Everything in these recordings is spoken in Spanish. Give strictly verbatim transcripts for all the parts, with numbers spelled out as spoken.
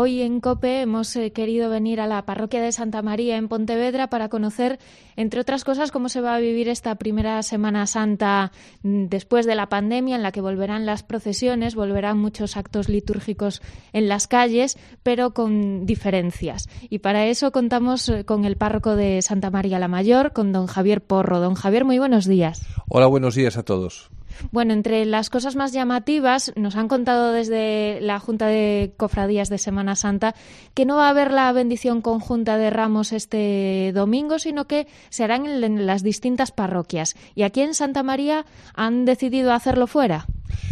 Hoy en COPE hemos eh, querido venir a la parroquia de Santa María en Pontevedra para conocer, entre otras cosas, cómo se va a vivir esta primera Semana Santa después de la pandemia, en la que volverán las procesiones, volverán muchos actos litúrgicos en las calles, pero con diferencias. Y para eso contamos con el párroco de Santa María la Mayor, con don Javier Porro. Don Javier, muy buenos días. Hola, buenos días a todos. Bueno, entre las cosas más llamativas, nos han contado desde la Junta de Cofradías de Semana Santa que no va a haber la bendición conjunta de Ramos este domingo, sino que se harán en las distintas parroquias. ¿Y aquí en Santa María han decidido hacerlo fuera?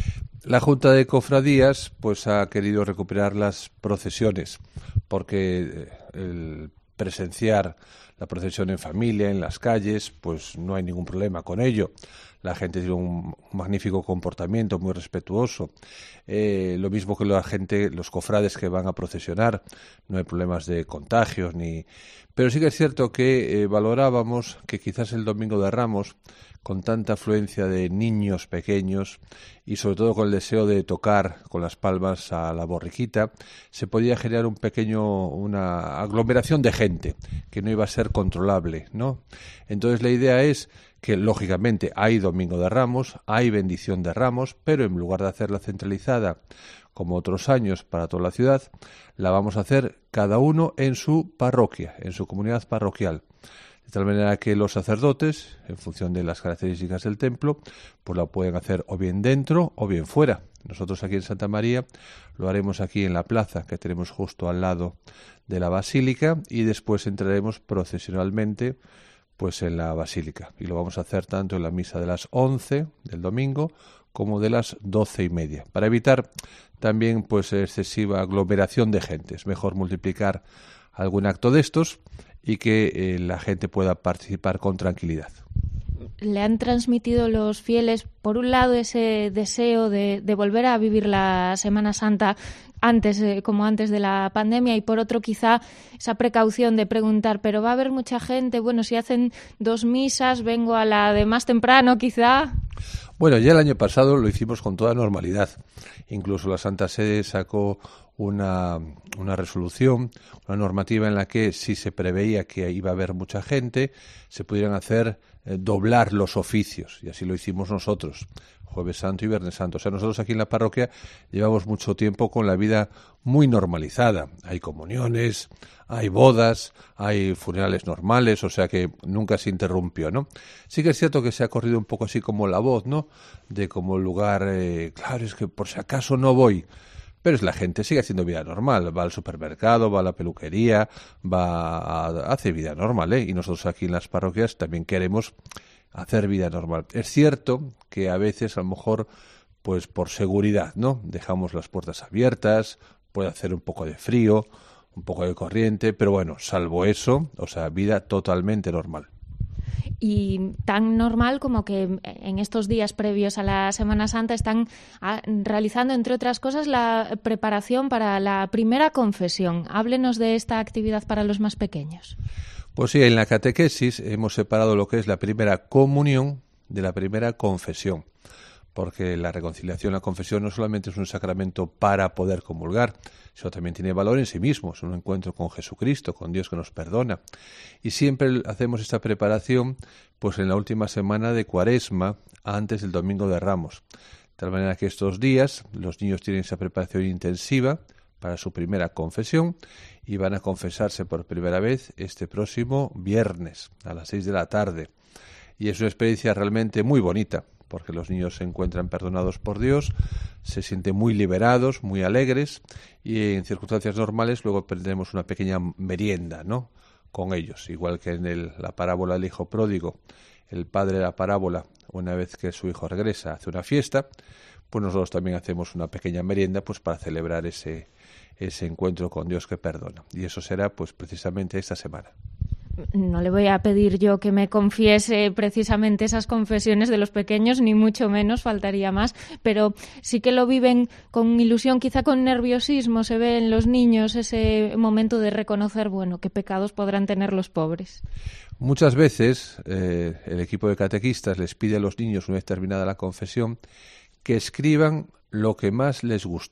La Junta de Cofradías pues ha querido recuperar las procesiones, porque el presenciar la procesión en familia, en las calles, pues no hay ningún problema con ello. La gente tiene un magnífico comportamiento, muy respetuoso. Eh, lo mismo que la gente, los cofrades que van a procesionar, no hay problemas de contagios ni. Pero sí que es cierto que eh, valorábamos que quizás el Domingo de Ramos, con tanta afluencia de niños pequeños y sobre todo con el deseo de tocar con las palmas a la borriquita, se podía generar un pequeño, una aglomeración de gente que no iba a ser controlable, ¿no? Entonces la idea es que lógicamente hay Domingo de Ramos, hay bendición de Ramos, pero en lugar de hacerla centralizada como otros años para toda la ciudad, la vamos a hacer cada uno en su parroquia, en su comunidad parroquial. De tal manera que los sacerdotes, en función de las características del templo, pues la pueden hacer o bien dentro o bien fuera. Nosotros aquí en Santa María lo haremos aquí en la plaza que tenemos justo al lado de la basílica y después entraremos procesionalmente pues en la basílica. Y lo vamos a hacer tanto en la misa de las once del domingo como de las doce y media, para evitar también pues excesiva aglomeración de gente. Es mejor multiplicar algún acto de estos y que eh, la gente pueda participar con tranquilidad. ¿Le han transmitido los fieles, por un lado, ese deseo de, de volver a vivir la Semana Santa antes, eh, como antes de la pandemia, y por otro quizá esa precaución de preguntar, pero va a haber mucha gente, bueno, si hacen dos misas, vengo a la de más temprano quizá? Bueno, ya el año pasado lo hicimos con toda normalidad. Incluso la Santa Sede sacó una, una resolución, una normativa en la que si se preveía que iba a haber mucha gente, se pudieran hacer eh, doblar los oficios, y así lo hicimos nosotros, Jueves Santo y Viernes Santo. O sea, nosotros aquí en la parroquia llevamos mucho tiempo con la vida muy normalizada. Hay comuniones, hay bodas, hay funerales normales, o sea que nunca se interrumpió, ¿no? Sí que es cierto que se ha corrido un poco así como la voz, ¿no? De como lugar, eh, claro, es que por si acaso no voy. Pero es la gente, sigue haciendo vida normal, va al supermercado, va a la peluquería, va a, hace vida normal, ¿eh? Y nosotros aquí en las parroquias también queremos hacer vida normal. Es cierto que a veces, a lo mejor, pues por seguridad, ¿no? Dejamos las puertas abiertas, puede hacer un poco de frío, un poco de corriente, pero bueno, salvo eso, o sea, vida totalmente normal. Y tan normal como que en estos días previos a la Semana Santa están realizando, entre otras cosas, la preparación para la primera confesión. Háblenos de esta actividad para los más pequeños. Pues sí, en la catequesis hemos separado lo que es la primera comunión de la primera confesión, porque la reconciliación, la confesión, no solamente es un sacramento para poder comulgar, sino también tiene valor en sí mismo, es un encuentro con Jesucristo, con Dios que nos perdona. Y siempre hacemos esta preparación pues en la última semana de Cuaresma, antes del Domingo de Ramos. De tal manera que estos días los niños tienen esa preparación intensiva para su primera confesión y van a confesarse por primera vez este próximo viernes a las seis de la tarde. Y es una experiencia realmente muy bonita, porque los niños se encuentran perdonados por Dios, se sienten muy liberados, muy alegres, y en circunstancias normales luego tendremos una pequeña merienda, ¿no?, con ellos, igual que en el, la parábola del hijo pródigo. El padre de la parábola, una vez que su hijo regresa, hace una fiesta, pues nosotros también hacemos una pequeña merienda pues para celebrar ese, ese encuentro con Dios que perdona. Y eso será pues precisamente esta semana. No le voy a pedir yo que me confiese precisamente esas confesiones de los pequeños, ni mucho menos, faltaría más, pero sí que lo viven con ilusión, quizá con nerviosismo. Se ve en los niños ese momento de reconocer, bueno, qué pecados podrán tener los pobres. Muchas veces eh, el equipo de catequistas les pide a los niños, una vez terminada la confesión, que escriban lo que más les gustó.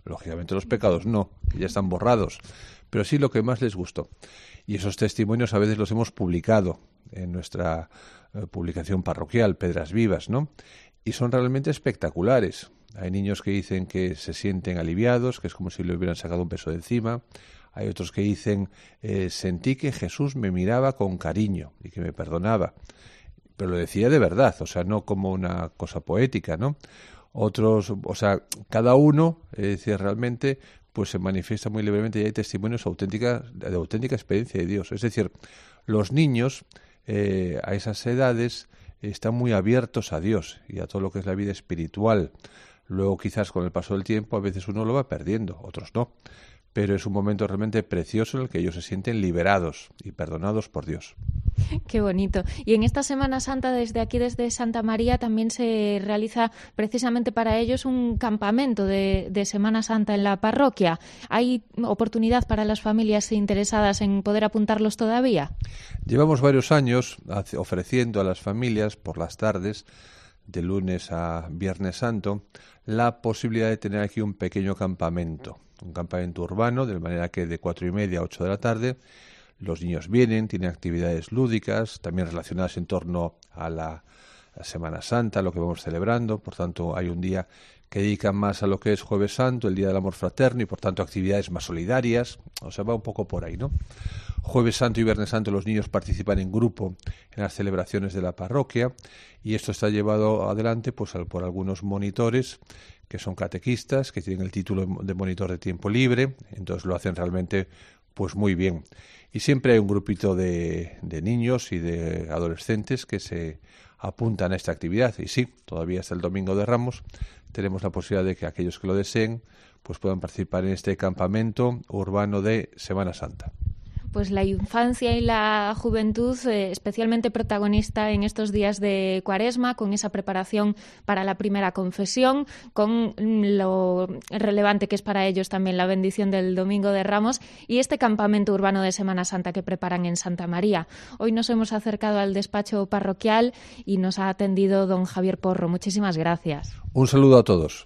Lógicamente los pecados no, que ya están borrados, pero sí lo que más les gustó. Y esos testimonios a veces los hemos publicado en nuestra eh, publicación parroquial, Pedras Vivas, ¿no? Y son realmente espectaculares. Hay niños que dicen que se sienten aliviados, que es como si le hubieran sacado un peso de encima. Hay otros que dicen, eh, sentí que Jesús me miraba con cariño y que me perdonaba. Pero lo decía de verdad, o sea, no como una cosa poética, ¿no? Otros, o sea, cada uno, eh, decía realmente, pues se manifiesta muy libremente y hay testimonios auténticas, de auténtica experiencia de Dios. Es decir, los niños eh, a esas edades están muy abiertos a Dios y a todo lo que es la vida espiritual. Luego quizás con el paso del tiempo a veces uno lo va perdiendo, otros no. Pero es un momento realmente precioso en el que ellos se sienten liberados y perdonados por Dios. Qué bonito. Y en esta Semana Santa, desde aquí, desde Santa María, también se realiza precisamente para ellos un campamento de, de Semana Santa en la parroquia. ¿Hay oportunidad para las familias interesadas en poder apuntarlos todavía? Llevamos varios años ofreciendo a las familias por las tardes, de lunes a Viernes Santo, la posibilidad de tener aquí un pequeño campamento. Un campamento urbano, de manera que de cuatro y media a ocho de la tarde los niños vienen, tienen actividades lúdicas, también relacionadas en torno a la, la Semana Santa, lo que vamos celebrando. Por tanto, hay un día que dedican más a lo que es Jueves Santo, el Día del Amor Fraterno, y por tanto actividades más solidarias. O sea, va un poco por ahí, ¿no? Jueves Santo y Viernes Santo los niños participan en grupo en las celebraciones de la parroquia y esto está llevado adelante pues por algunos monitores que son catequistas, que tienen el título de monitor de tiempo libre, entonces lo hacen realmente pues muy bien. Y siempre hay un grupito de, de niños y de adolescentes que se apuntan a esta actividad. Y sí, todavía hasta el Domingo de Ramos tenemos la posibilidad de que aquellos que lo deseen pues puedan participar en este campamento urbano de Semana Santa. Pues la infancia y la juventud eh, especialmente protagonista en estos días de Cuaresma, con esa preparación para la primera confesión, con lo relevante que es para ellos también la bendición del Domingo de Ramos y este campamento urbano de Semana Santa que preparan en Santa María. Hoy nos hemos acercado al despacho parroquial y nos ha atendido don Javier Porro. Muchísimas gracias. Un saludo a todos.